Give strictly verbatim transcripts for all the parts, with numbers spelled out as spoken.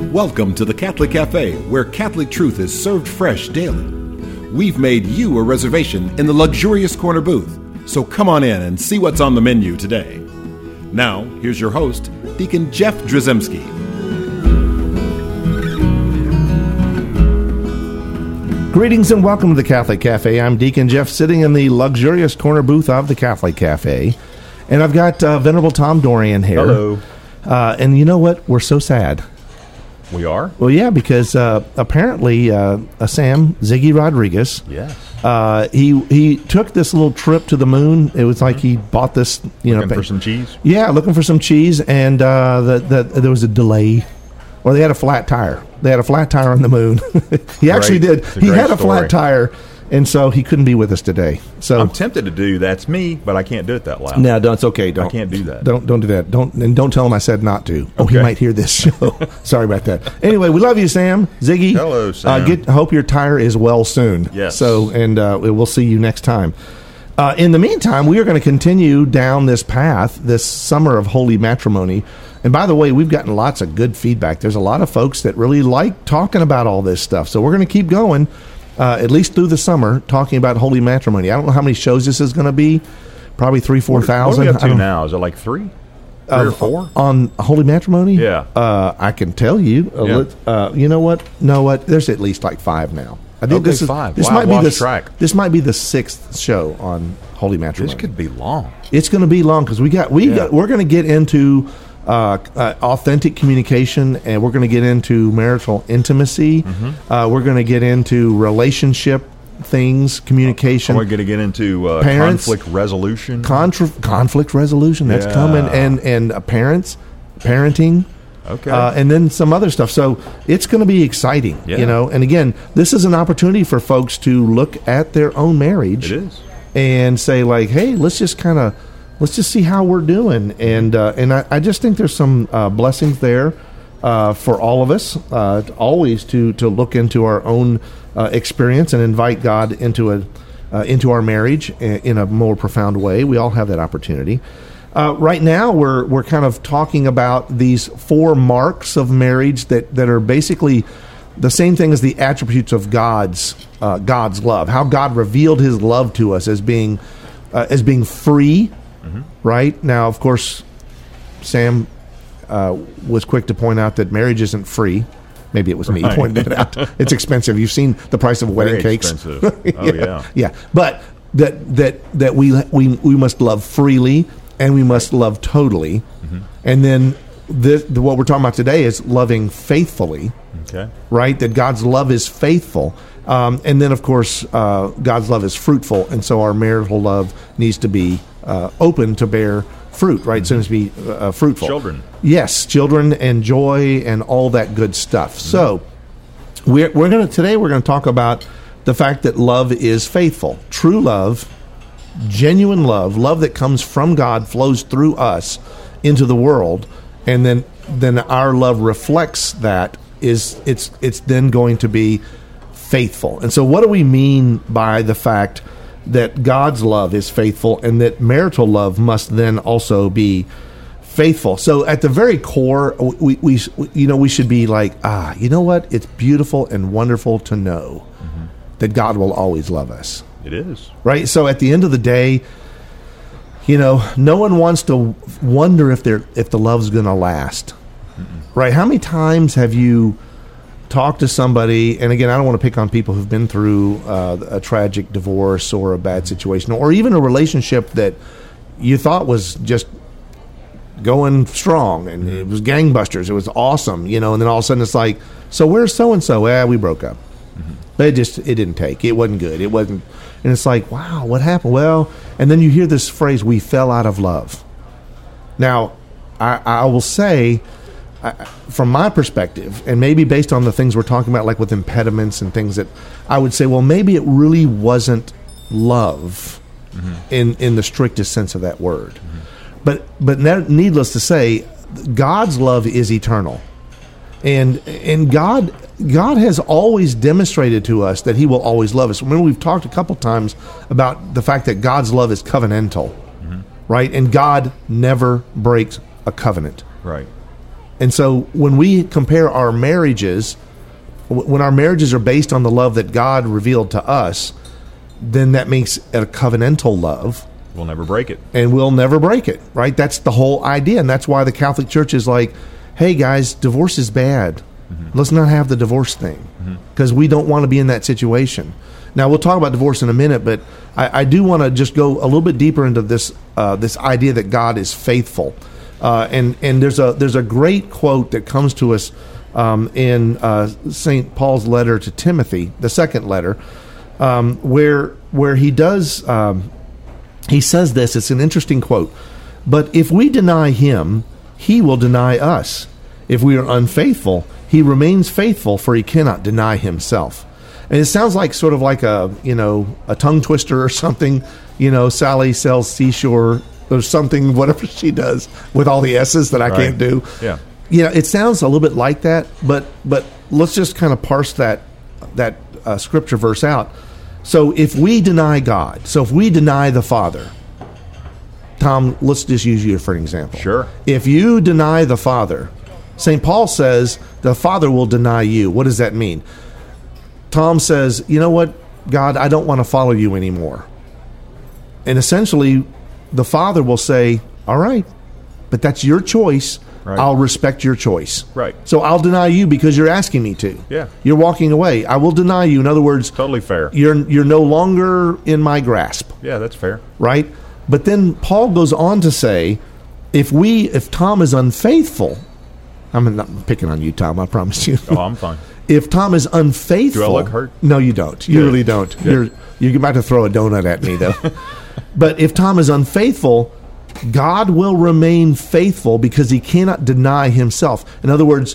Welcome to the Catholic Cafe, where Catholic truth is served fresh daily. We've made you a reservation in the luxurious corner booth, so come on in and see what's on the menu today. Now, here's your host, Deacon Jeff Drzymski. Greetings and welcome to the Catholic Cafe. I'm Deacon Jeff, sitting in the luxurious corner booth of the Catholic Cafe, and I've got uh, Venerable Tom Dorian here. Hello. Uh, and you know what? We're so sad. We are? Well, yeah, because uh, apparently uh, uh, Sam Ziggy Rodriguez, Yes. uh, he he took this little trip to the moon. It was like he bought this, you Looking know, for some cheese? Yeah, looking for some cheese, and uh, the, the, there was a delay, or they had a flat tire. They had a flat tire on the moon. he actually Great. did. It's a He great had a story. flat tire, and so he couldn't be with us today. So I'm tempted to do that's me, but I can't do it that loud. no, don't. It's okay. Don't. I can't do that. Don't don't do that. Don't and don't tell him I said not to. Oh, he Okay. might hear this show. Sorry about that. Anyway, we love you, Sam. Ziggy. Hello, Sam. Uh, get. Hope your tire is well soon. Yes. So and uh, we'll see you next time. Uh, in the meantime, we are going to continue down this path, this summer of holy matrimony. And by the way, we've gotten lots of good feedback. There's a lot of folks that really like talking about all this stuff. So we're going to keep going, uh, at least through the summer, talking about holy matrimony. I don't know how many shows this is going to be. Probably three, four What thousand. are we up I to don't- now? Is it like three? Three uh, or four? on holy matrimony? Yeah. Uh, I can tell you. Uh, Yeah. let- uh, you know what? No, what? There's at least like five now. I think Okay, this is five. This Wow, might be lost the track. This might be the sixth show on holy matrimony. This could be long. It's going to be long because we got we Yeah. got we're going to get into uh, uh, authentic communication, and we're going to get into marital intimacy. Mm-hmm. Uh, we're going to get into relationship things, communication. We're going to get into uh, Parents- conflict resolution. Contra- conflict resolution that's Yeah. coming, and and uh, parents, parenting, Okay. uh, and then some other stuff. So it's going to be exciting, Yeah. you know. And again, this is an opportunity for folks to look at their own marriage It is. and say, like, hey, let's just kind of let's just see how we're doing. And uh, and I, I just think there's some uh, blessings there uh, for all of us, uh, always to to look into our own uh, experience and invite God into a uh, into our marriage i- in a more profound way. We all have that opportunity. Uh, right now, we're we're kind of talking about these four marks of marriage that, that are basically the same thing as the attributes of God's uh, God's love. How God revealed His love to us as being uh, as being free. Mm-hmm. Right now, of course, Sam uh, was quick to point out that marriage isn't free. Maybe it was me Right. pointing it out. It's expensive. You've seen the price of wedding Very cakes. expensive. Oh, yeah. yeah. But that that that we we we must love freely and we must love totally, Mm-hmm. and then this, what we're talking about today is loving faithfully. Okay. Right, that God's love is faithful, um, and then of course uh, God's love is fruitful, and so our marital love needs to be uh, open to bear fruit. Right, so it needs to be uh, fruitful. Children. Yes, children and joy and all that good stuff. So we're we're gonna today we're gonna talk about the fact that love is faithful, true love, genuine love, love that comes from God flows through us into the world, and then then our love reflects that. Is it's it's then going to be faithful. And so what do we mean by the fact that God's love is faithful and that marital love must then also be faithful? So at the very core, we, we you know we should be like, ah, you know what? It's beautiful and wonderful to know mm-hmm. that God will always love us. It is. Right? So at the end of the day, you know, no one wants to wonder if they're if the love's going to last. Right? How many times have you talked to somebody, and again, I don't want to pick on people who've been through uh, a tragic divorce or a bad situation, or even a relationship that you thought was just going strong, and it was gangbusters, it was awesome, you know, and then all of a sudden it's like, so where's so-and-so? Yeah, we broke up. Mm-hmm. But it just, it didn't take. It wasn't good. It wasn't, and it's like, wow, what happened? Well, and then you hear this phrase, we fell out of love. Now, I, I will say, I, from my perspective, and maybe based on the things we're talking about, like with impediments and things that I would say, well, maybe it really wasn't love mm-hmm. in, in the strictest sense of that word. Mm-hmm. But but ne- needless to say, God's love is eternal, and and God God has always demonstrated to us that He will always love us. Remember, we've talked a couple times about the fact that God's love is covenantal, mm-hmm. right? And God never breaks a covenant. Right. And so when we compare our marriages, when our marriages are based on the love that God revealed to us, then that makes it a covenantal love. We'll never break it. And we'll never break it, right? That's the whole idea. And that's why the Catholic Church is like, hey, guys, divorce is bad. Mm-hmm. Let's not have the divorce thing because mm-hmm. we don't want to be in that situation. Now, we'll talk about divorce in a minute, but I, I do want to just go a little bit deeper into this uh, this idea that God is faithful. Uh, and and there's a there's a great quote that comes to us um, in uh, Saint Paul's letter to Timothy, the second letter, um, where where he does um, he says this. It's an interesting quote. But if we deny him, he will deny us. If we are unfaithful, he remains faithful, for he cannot deny himself. And it sounds like sort of like a you know a tongue twister or something. You know, Sally sells seashore. Or something, whatever she does with all the S's that I right. can't do. Yeah, you know, it sounds a little bit like that, but but let's just kind of parse that that uh, scripture verse out. So if we deny God, so if we deny the Father, Tom, let's just use you for an example. Sure. If you deny the Father, Saint Paul says the Father will deny you. What does that mean? Tom says, you know what, God, I don't want to follow you anymore. And essentially, the Father will say, all right, but that's your choice. Right. I'll respect your choice. Right. So I'll deny you because you're asking me to. Yeah. You're walking away. I will deny you. In other words, totally fair. You're you're no longer in my grasp. Yeah, that's fair. Right? But then Paul goes on to say, if we if Tom is unfaithful, I'm not picking on you, Tom, I promise you. Oh, I'm fine. If Tom is unfaithful, do I look hurt? No, you don't. You Good. really don't. Good. You're you're about to throw a donut at me, though. But if Tom is unfaithful, God will remain faithful because he cannot deny himself. In other words,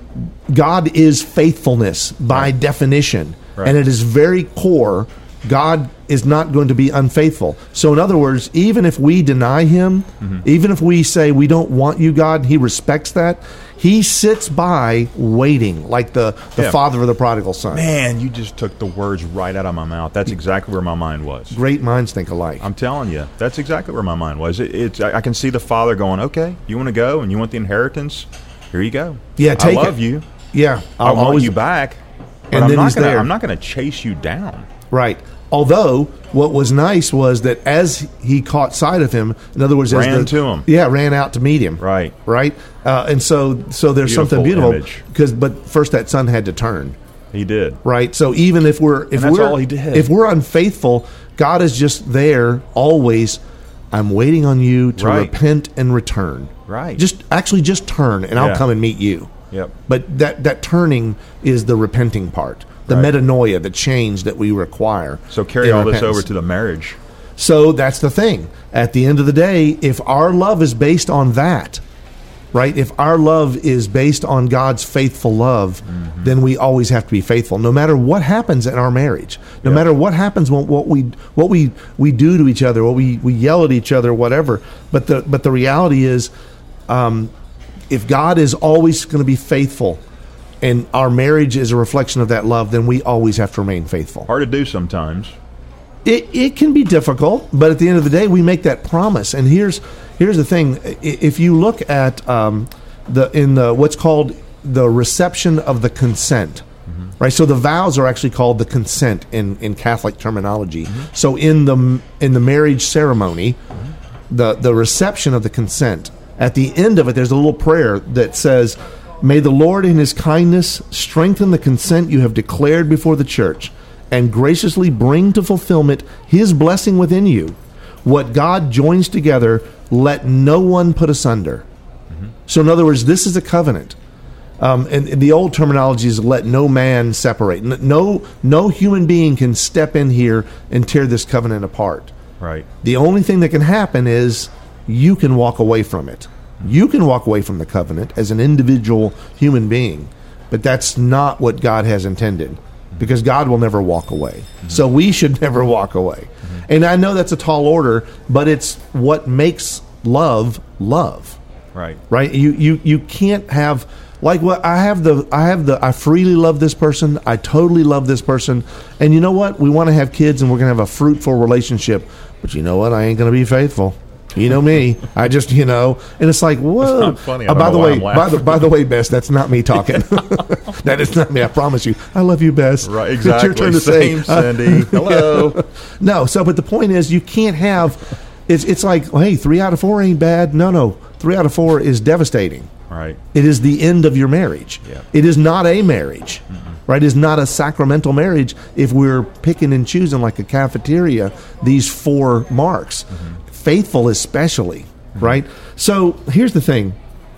God is faithfulness by right. definition. Right. And at his very core, God is not going to be unfaithful. So in other words, even if we deny him, mm-hmm. even if we say we don't want you, God, he respects that. He sits by waiting like the, the yeah. father of the prodigal son. Man, you just took the words right out of my mouth. That's exactly where my mind was. Great minds think alike. I'm telling you, that's exactly where my mind was. It, it's I can see the father going, okay, you want to go and you want the inheritance? Here you go. Yeah, take I love it. you. Yeah. I'll I want always, you back. But and I'm then not he's gonna, there. I'm not going to chase you down. Right. Although, what was nice was that as he caught sight of him, in other words, ran as the, to him, yeah, ran out to meet him, right, right, uh, and so, so there's beautiful something beautiful image. because, but first that son had to turn. He did, right. So even if we're, if and that's we're, all he did. if we're unfaithful, God is just there always. I'm waiting on you to right. repent and return. Right. Just actually, just turn, and yeah. I'll come and meet you. Yep. But that that turning is the repenting part. The right. metanoia, the change that we require. So carry all repentance. this over to the marriage. So that's the thing. At the end of the day, if our love is based on that, right? If our love is based on God's faithful love, mm-hmm. then we always have to be faithful, no matter what happens in our marriage, no yep. matter what happens when what we what we, we do to each other, what we, we yell at each other, whatever. But the but the reality is, um, if God is always going to be faithful, and our marriage is a reflection of that love, then we always have to remain faithful. Hard to do sometimes. It it can be difficult, but at the end of the day, we make that promise. And here's here's the thing: if you look at um, the in the what's called the reception of the consent, mm-hmm. right? So the vows are actually called the consent in, in Catholic terminology. Mm-hmm. So in the in the marriage ceremony, mm-hmm. the the reception of the consent, at the end of it, there's a little prayer that says, "May the Lord in his kindness strengthen the consent you have declared before the church and graciously bring to fulfillment his blessing within you. What God joins together, let no one put asunder." Mm-hmm. So in other words, this is a covenant. Um, and, and the old terminology is let no man separate. No, no human being can step in here and tear this covenant apart. Right. The only thing that can happen is you can walk away from it. You can walk away from the covenant as an individual human being, but that's not what God has intended, because God will never walk away. Mm-hmm. So we should never walk away. Mm-hmm. And I know that's a tall order, but it's what makes love love. Right. Right? You you you can't have like what I have the I have the I freely love this person, I totally love this person, and you know what? We want to have kids and we're going to have a fruitful relationship, but you know what? I ain't going to be faithful. You know me. I just, you know, and it's like, whoa. It's not funny. I Uh, don't by know the why way, I'm by the, by the way, Bess, that's not me talking. That is not me. I promise you. I love you, Bess. Right, It's exactly. your turn to Same, say, uh, Cindy. Hello. No, so, but the point is, you can't have, it's, it's like, well, hey, three out of four ain't bad. No, no. Three out of four is devastating. Right. It is the end of your marriage. Yeah. It is not a marriage, right? It is not a sacramental marriage if we're picking and choosing like a cafeteria these four marks. Faithful especially, right? So here's the thing.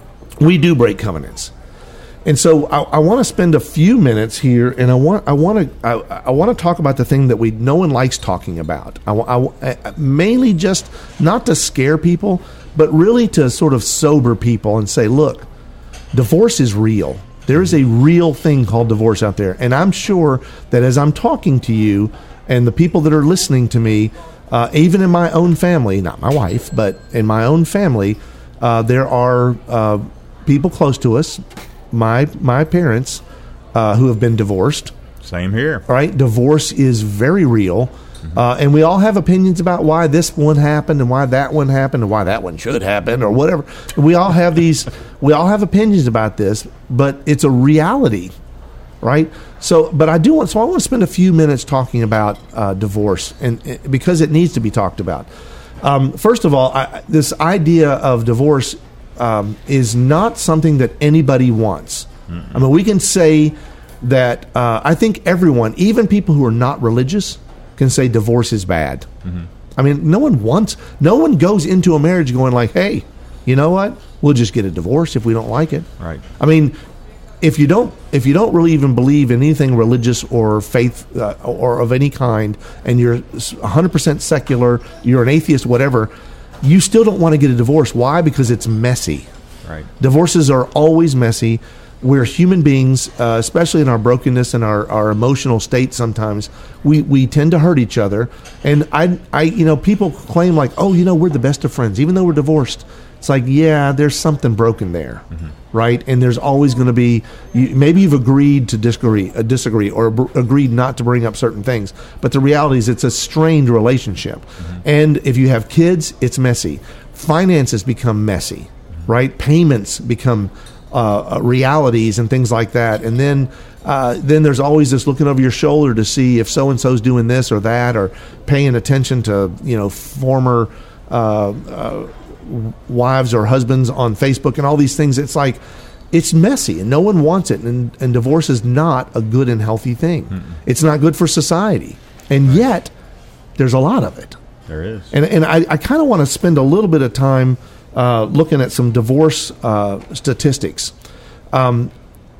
We do break covenants. And so I, I want to spend a few minutes here, and I want I want to I, I want to talk about the thing that we no one likes talking about. I, I, I- mainly just not to scare people, but really to sort of sober people and say, look, divorce is real. There is a real thing called divorce out there, and I'm sure that as I'm talking to you and the people that are listening to me, uh, even in my own family, not my wife, but in my own family, uh, there are uh, people close to us. My my parents uh, who have been divorced, Same here. right? Divorce is very real. Uh, and we all have opinions about why this one happened and why that one happened and why that one should happen or whatever. We all have these, we all have opinions about this, but it's a reality, right? So, but I do want, so I want to spend a few minutes talking about uh, divorce, and uh, because it needs to be talked about. Um, first of all, I, this idea of divorce um, is not something that anybody wants. Mm-mm. I mean, we can say that uh, I think everyone, even people who are not religious, can say divorce is bad. Mm-hmm. I mean, no one wants, no one goes into a marriage going like, hey, you know what? We'll just get a divorce if we don't like it. Right. I mean, if you don't, if you don't really even believe in anything religious or faith uh, or of any kind, and you're one hundred percent secular, you're an atheist, whatever, you still don't want to get a divorce. Why? Because it's messy. Right. Divorces are always messy. We're human beings, uh, especially in our brokenness and our, our emotional state. Sometimes we, we tend to hurt each other. And I, I, you know, people claim like, oh, you know, we're the best of friends, even though we're divorced. It's like, yeah, there's something broken there, mm-hmm. right? And there's always going to be, you, maybe you've agreed to disagree, uh, disagree, or br- agreed not to bring up certain things. But the reality is, it's a strained relationship. Mm-hmm. And if you have kids, it's messy. Finances become messy, mm-hmm. right? Payments become uh, realities and things like that. And then, uh, then there's always this looking over your shoulder to see if so and so's doing this or that, or paying attention to, you know, former. Uh, uh, wives or husbands on Facebook and all these things. It's like, it's messy and no one wants it. And, and divorce is not a good and healthy thing. Mm-mm. It's not good for society. And right. yet there's a lot of it. There is. And, and I, I kind of want to spend a little bit of time uh, looking at some divorce uh, statistics. Um,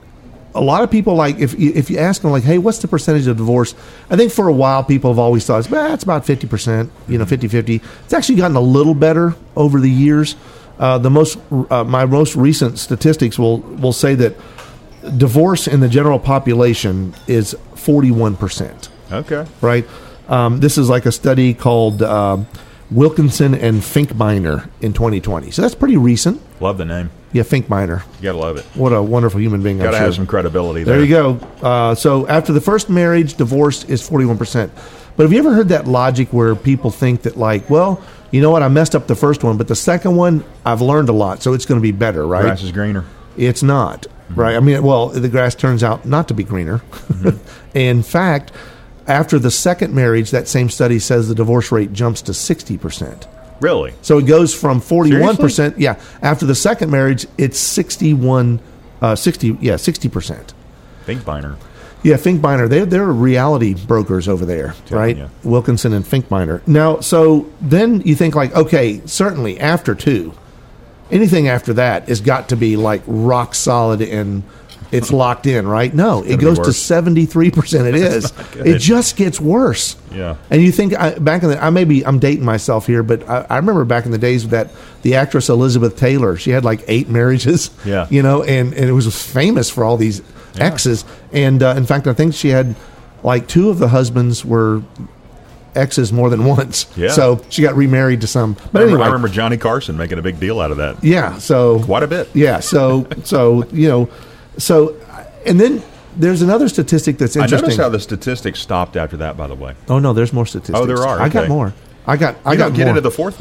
a lot of people, like, if you, if you ask them, like, hey, what's the percentage of divorce? I think for a while people have always thought, well, it's about fifty percent, you know, fifty-fifty. It's actually gotten a little better over the years. Uh, the most, uh, my most recent statistics will, will say that divorce in the general population is forty-one percent. Okay. Right? Um, this is like a study called uh, Wilkinson and Finkbeiner in twenty twenty. So that's pretty recent. Love the name. Yeah, Finkbeiner. You gotta love it. What a wonderful human being. Gotta I'm sure. have some credibility there. There you go. Uh, so after the first marriage, divorce is forty-one percent. But have you ever heard that logic where people think that, like, well, you know what, I messed up the first one, but the second one, I've learned a lot, so it's going to be better, right? Grass is greener. It's not, mm-hmm. right? I mean, well, the grass turns out not to be greener. Mm-hmm. In fact, after the second marriage, that same study says the divorce rate jumps to sixty percent. Really? So it goes from forty-one percent. Seriously? Yeah. After the second marriage, it's sixty-one, uh, sixty, yeah, sixty percent. Finkbeiner. Yeah, Finkbeiner. They're, they're reality brokers over there, right? You. Wilkinson and Finkbeiner. Now, so then you think like, okay, certainly after two, anything after that has got to be like rock solid and it's locked in, right? No, it goes to seventy-three percent. It is. It just gets worse. Yeah. And you think I, back in the, I maybe I'm dating myself here, but I, I remember back in the days that the actress Elizabeth Taylor, she had like eight marriages. Yeah. You know, and, and it was famous for all these yeah. exes. And uh, in fact, I think she had like two of the husbands were exes more than once. Yeah. So she got remarried to some. But I remember, anyway, I remember Johnny Carson making a big deal out of that. Yeah. So quite a bit. Yeah. So so you know. So, and then there's another statistic that's interesting. I noticed how the statistics stopped after that, by the way. Oh, no, there's more statistics. Oh, there are. Okay. I got more. I got I you got don't get more. into the fourth marriage.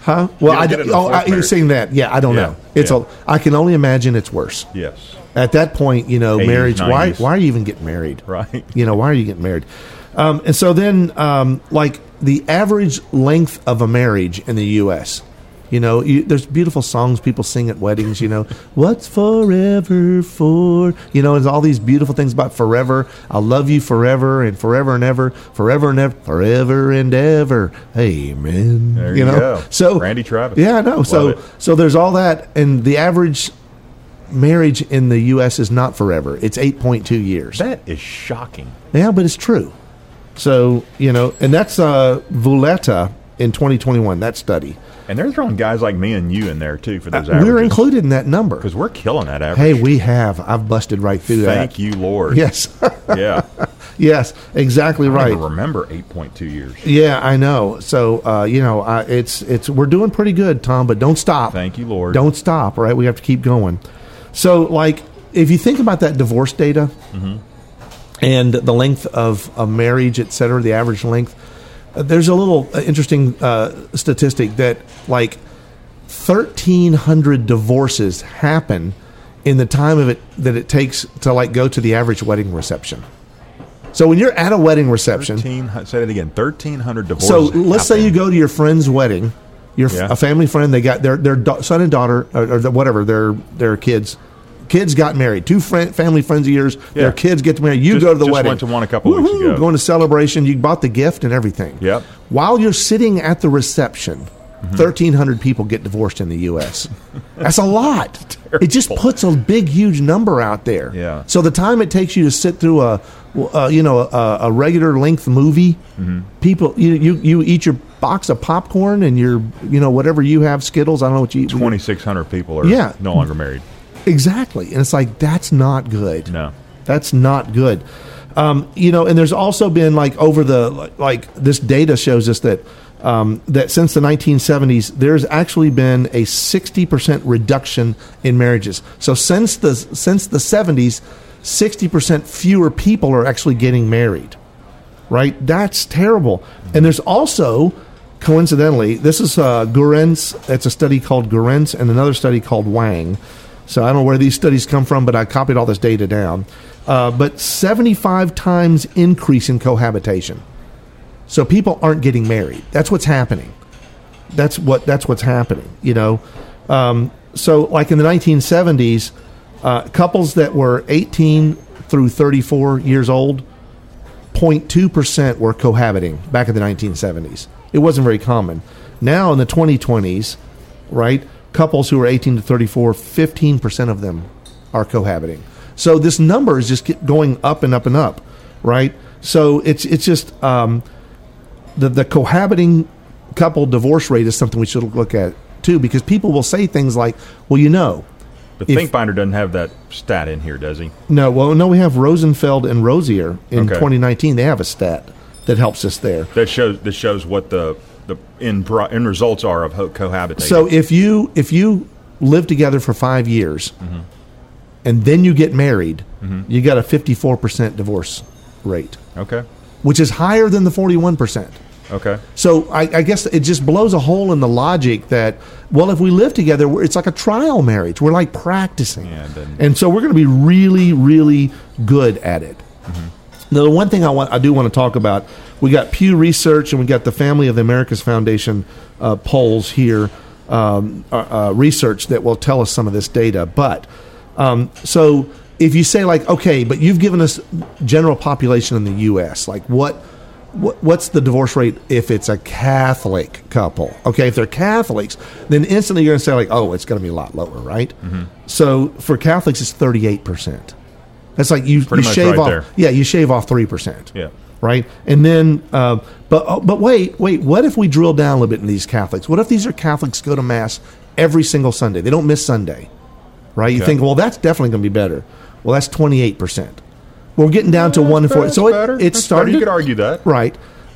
Huh? Well, I, get into oh, fourth I, you're marriage. saying that? Yeah, I don't Yeah, know. It's yeah. a. I can only imagine it's worse. Yes. At that point, you know, eighties, marriage. Why? nineties. Why are you even getting married? Right. You know, why are you getting married? Um, and so then, um, like the average length of a marriage in the U S You know, you, there's beautiful songs people sing at weddings. You know, what's forever for? You know, there's all these beautiful things about forever. I'll love you forever and forever and ever, forever and ever, forever and ever. Amen. There you know, go. so Randy Travis. Yeah, I know. Love So, it. so there's all that, and the average marriage in the U S is not forever. It's eight point two years. That is shocking. Yeah, but it's true. So, you know, and that's uh, Vuleta in twenty twenty-one, that study. And they're throwing guys like me and you in there, too, for those Uh, averages. we're included in that number. Because we're killing that average. Hey, we have. I've busted right through that. Thank you, Lord. Yes. Yeah. Yes, exactly I right. don't even remember eight point two years. Yeah, I know. So, uh, you know, I, it's it's we're doing pretty good, Tom, but don't stop. Thank you, Lord. Don't stop, right? We have to keep going. So, like, if you think about that divorce data Mm-hmm. and the length of a marriage, et cetera, the average length, uh, there's a little uh, interesting uh, statistic that, like, thirteen hundred divorces happen in the time of it that it takes to, like, go to the average wedding reception. So when you're at a wedding reception, thirteen, say that again. thirteen hundred divorces. so let's say happen. you go to your friend's wedding, your f- Yeah. a family friend, they got their their da- son and daughter, or, or the, whatever, their their kids. Kids got married. Two friend, family friends of yours, Yeah. their kids get married. You Just- go to the just wedding. went to one a couple weeks Woohoo, ago. Going to celebration. You bought the gift and everything. Yep. While you're sitting at the reception, Mm-hmm. thirteen hundred people get divorced in the U S That's a lot. It just Terrible. puts a big, huge number out there. Yeah. So the time it takes you to sit through a, uh, you know, a, a regular length movie, Mm-hmm. people, you, you you eat your box of popcorn and your, you know, whatever you have, Skittles. I don't know what you eat. twenty-six hundred people are Yeah. no longer married. Exactly, and it's like that's not good. No. That's not good. Um, you know, and there's also been like over the like, like this data shows us that um, that since the nineteen seventies, there's actually been a sixty percent reduction in marriages. So since the since the seventies, sixty percent fewer people are actually getting married. Right? That's terrible. And there's also, coincidentally, this is uh, Gurens. It's a study called Gurens and another study called Wang. So I don't know where these studies come from, but I copied all this data down. Uh, but seventy-five times increase in cohabitation. So people aren't getting married. That's what's happening. That's what that's what's happening. You know. Um, so like in the nineteen seventies, uh, couples that were eighteen through thirty-four years old, zero point two percent were cohabiting back in the nineteen seventies. It wasn't very common. Now in the twenty twenties, right? Couples who are eighteen to thirty-four, fifteen percent of them are cohabiting. So this number is just get going up and up and up, right? So it's it's just um, the the cohabiting couple divorce rate is something we should look at too, because people will say things like, "Well, you know, The If- Think Binder doesn't have that stat in here, does he? no, well, no, we have Rosenfeld and Rosier in Okay. twenty nineteen. They have a stat that helps us there." That shows that shows what the the end pro- end results are of ho- cohabitating. So if you if you live together for five years Mm-hmm. and then you get married, you got a fifty-four percent divorce rate, okay, which is higher than the forty-one percent. okay, So I, I guess it just blows a hole in the logic that, well, if we live together, we're- it's like a trial marriage. We're like practicing. Yeah, it doesn't- And so we're going to be really, really good at it. Mm-hmm. Now, the one thing I want, I do want to talk about, we got Pew Research and we got the Family of the Americas Foundation uh, polls here, um, uh, uh, research that will tell us some of this data. But um, so if you say like, okay, but you've given us general population in the U S, like what, what what's the divorce rate if it's a Catholic couple? Okay, if they're Catholics, then instantly you're going to say like, oh, it's going to be a lot lower, right? Mm-hmm. So for Catholics, it's thirty-eight percent. That's like you, Pretty you much shave right off. there. Yeah, you shave off three percent. yeah. Right, and then, uh, but oh, but wait, wait. What if we drill down a little bit in these Catholics? What if these are Catholics who go to mass every single Sunday? They don't miss Sunday, right? You Okay. think, well, that's definitely going to be better. Well, that's twenty-eight percent. We're getting down to one in four. That's So better. it, it's That's starting. better. You to- could argue that. right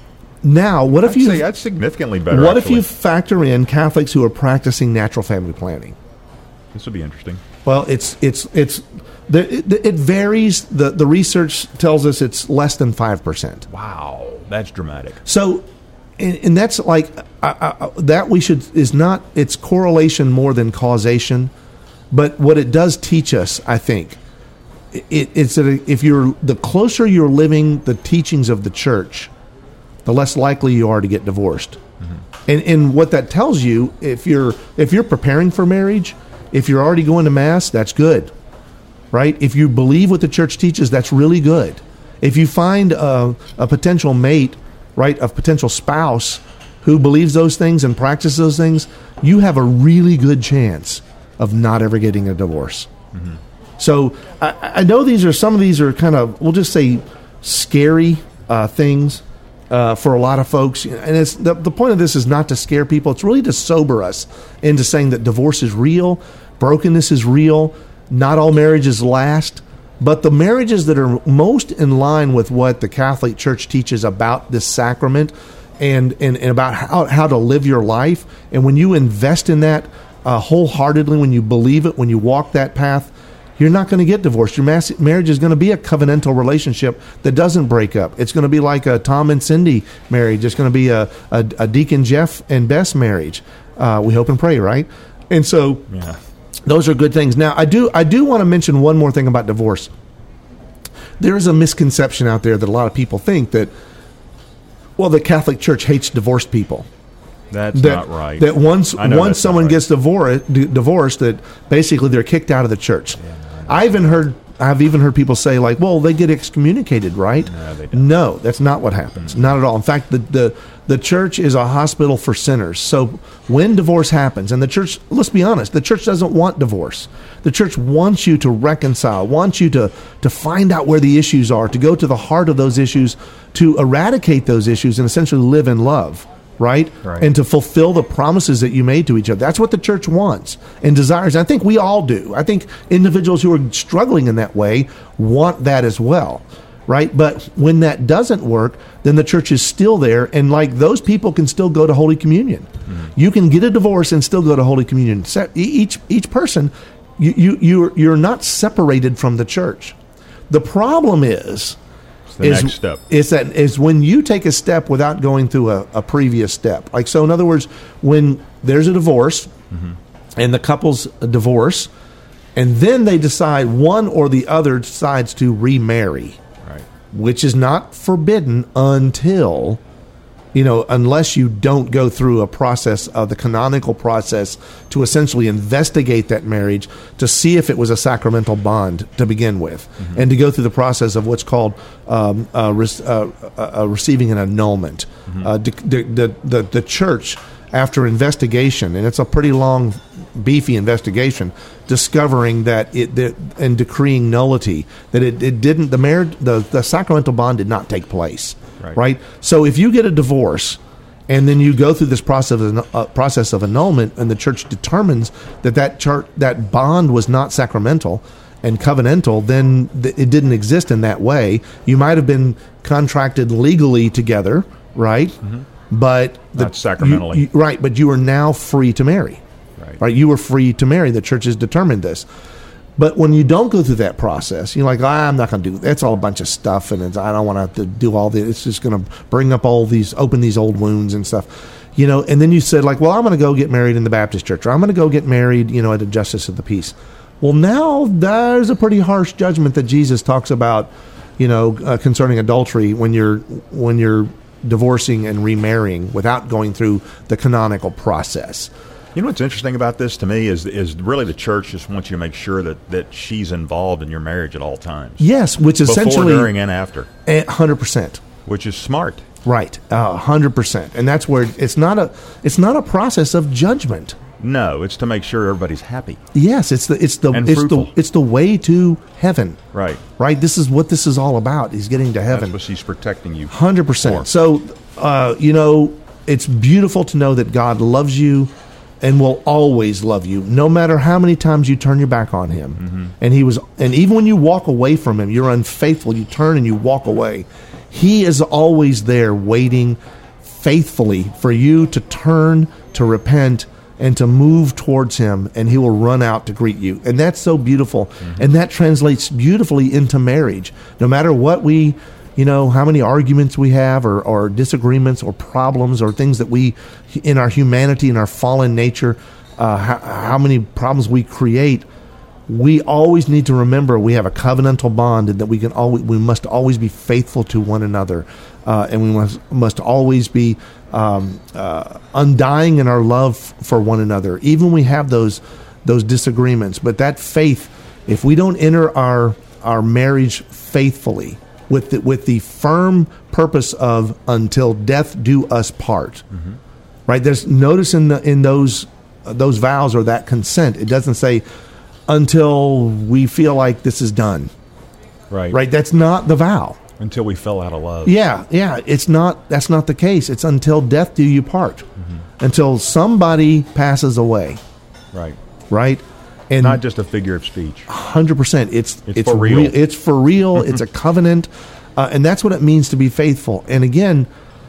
now. What if I'd you? say that's significantly better. What if actually. you factor in Catholics who are practicing natural family planning? This would be interesting. Well, it's it's it's the, it, it varies. the The research tells us it's less than five percent. Wow, that's dramatic. So and, and that's like I, I, that we should is not it's correlation more than causation, but what it does teach us, I think, it, it's that if you're the closer you're living the teachings of the church, the less likely you are to get divorced. Mm-hmm. And and what that tells you, if you're if you're preparing for marriage, if you're already going to mass, that's good, right? If you believe what the church teaches, that's really good. If you find a, a potential mate, right, a potential spouse who believes those things and practices those things, you have a really good chance of not ever getting a divorce. Mm-hmm. So I, I know these are some of these are kind of, we'll just say, scary uh, things uh, for a lot of folks. And it's the, the point of this is not to scare people. It's really to sober us into saying that divorce is real, brokenness is real, not all marriages last. But the marriages that are most in line with what the Catholic Church teaches about this sacrament and, and, and about how, how to live your life, and when you invest in that uh, wholeheartedly, when you believe it, when you walk that path, you're not going to get divorced. Your mass- marriage is going to be a covenantal relationship that doesn't break up. It's going to be like a Tom and Cindy marriage. It's going to be a, a, a Deacon Jeff and Bess marriage. Uh, we hope and pray, right? And so... yeah. Those are good things. Now, I do I do want to mention one more thing about divorce. There is a misconception out there that a lot of people think that, well, the Catholic Church hates divorced people. That's that, not right. That once once someone right. gets divorced, d- divorced, that basically they're kicked out of the church. Yeah, no, I even heard I've even heard people say, like, well, they get excommunicated, right? No, they don't. No, that's not what happens. Mm-hmm. Not at all. In fact, the, the the church is a hospital for sinners. So when divorce happens, and the church, let's be honest, the church doesn't want divorce. The church wants you to reconcile, wants you to, to find out where the issues are, to go to the heart of those issues, to eradicate those issues and essentially live in love. Right? right? And to fulfill the promises that you made to each other. That's what the church wants and desires. I think we all do. I think individuals who are struggling in that way want that as well. Right? But when that doesn't work, then the church is still there, and like those people can still go to Holy Communion. Mm-hmm. You can get a divorce and still go to Holy Communion. Each each person, you you you're, you're not separated from the church. The problem is The is, next step. Is that is when you take a step without going through a, a previous step. Like, so in other words, when there's a divorce mm-hmm. and the couple's a divorce, and then they decide one or the other decides to remarry, right, which is not forbidden until, you know, unless you don't go through a process of the canonical process to essentially investigate that marriage to see if it was a sacramental bond to begin with, mm-hmm. and to go through the process of what's called um, uh, re- uh, uh, receiving an annulment. Mm-hmm. Uh, the, the, the, the church, after investigation, and it's a pretty long, beefy investigation, discovering that it that, and decreeing nullity, that it, it didn't, the marriage, the, the sacramental bond did not take place. Right. Right. So if you get a divorce and then you go through this process of, uh, process of annulment, and the church determines that that, chart, that bond was not sacramental and covenantal, then th- it didn't exist in that way. You might have been contracted legally together, right? Mm-hmm. But the, not sacramentally. You, you, right. But you are now free to marry. Right. Right. You were free to marry. The church has determined this. But when you don't go through that process, you're like, ah, I'm not going to do that. That's all a bunch of stuff, and it's, I don't want to have to do all this. It's just going to bring up all these, open these old wounds and stuff. You know, and then you said, like, well, I'm going to go get married in the Baptist church, or I'm going to go get married, you know, at the Justice of the Peace. Well, now there's a pretty harsh judgment that Jesus talks about, you know, uh, concerning adultery when you're when you're divorcing and remarrying without going through the canonical process. You know what's interesting about this to me is is really the church just wants you to make sure that, that she's involved in your marriage at all times. Yes, which essentially... Before, during, and after. one hundred percent. Which is smart. Right, uh, one hundred percent. And that's where it's not a it's not a process of judgment. No, it's to make sure everybody's happy. Yes, it's the it's the and it's fruitful. the it's the way to heaven. Right. Right. This is what this is all about. Is getting to heaven. That's what she's protecting you. one hundred percent. So, uh, you know, it's beautiful to know that God loves you and will always love you, no matter how many times you turn your back on him. Mm-hmm. And he was, and even when you walk away from him, you're unfaithful. You turn and you walk away. He is always there, waiting faithfully for you to turn, to repent, and to move towards him, and he will run out to greet you. And that's so beautiful. Mm-hmm. And that translates beautifully into marriage. No matter what we you know, how many arguments we have, or, or disagreements, or problems, or things that we, in our humanity, in our fallen nature, uh, how, how many problems we create. We always need to remember we have a covenantal bond, and that we can always, we must always be faithful to one another, uh, and we must must always be um, uh, undying in our love for one another, even when we have those those disagreements. But that faith, if we don't enter our our marriage faithfully, with the, with the firm purpose of until death do us part, mm-hmm. right? There's notice in the in those uh, those vows, or that consent, it doesn't say until we feel like this is done. Right. Right. That's not the vow. Until we fell out of love. Yeah. Yeah. It's not, that's not the case. It's until death do you part. Mm-hmm. Until somebody passes away. Right. Right. And not just a figure of speech. one hundred percent. It's, it's, it's for real. Re- it's for real. It's a covenant. Uh, and that's what it means to be faithful. And again,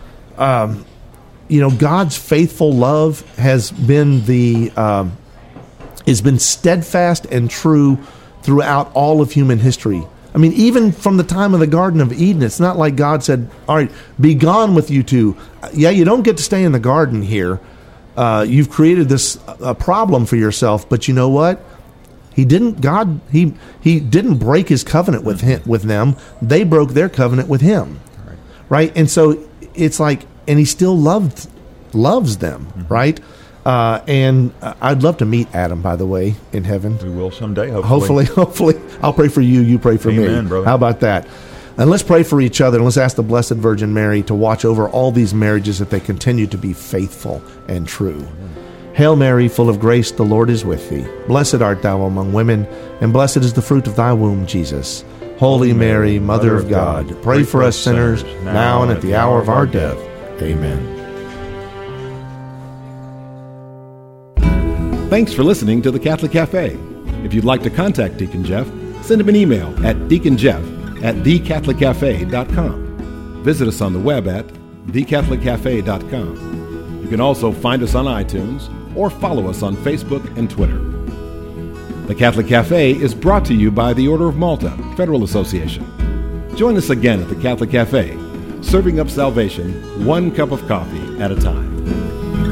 um, you know, God's faithful love has been the, um, has been steadfast and true throughout all of human history. I mean, even from the time of the Garden of Eden, it's not like God said, all right, be gone with you two. Yeah, you don't get to stay in the garden here. Uh, you've created this uh, problem for yourself, but you know what? He didn't, God, he he didn't break his covenant with him, with them. They broke their covenant with him. Right? right? And so it's like, and he still loved loves them, mm-hmm. right? Uh, and I'd love to meet Adam, by the way, in heaven. We will someday, hopefully. Hopefully, hopefully. I'll pray for you, you pray for Amen, me. brother. How about that? And let's pray for each other, and let's ask the Blessed Virgin Mary to watch over all these marriages, that they continue to be faithful and true. Amen. Hail Mary, full of grace, the Lord is with thee. Blessed art thou among women, and blessed is the fruit of thy womb, Jesus. Holy Mary, Mother of God, God pray for us sinners, now and at the hour of our death. Amen. Thanks for listening to the Catholic Cafe. If you'd like to contact Deacon Jeff, send him an email at deaconjeff at the catholic cafe dot com. Visit us on the web at the catholic cafe dot com. You can also find us on iTunes or follow us on Facebook and Twitter. The Catholic Cafe is brought to you by the Order of Malta Federal Association. Join us again at the Catholic Cafe, serving up salvation one cup of coffee at a time.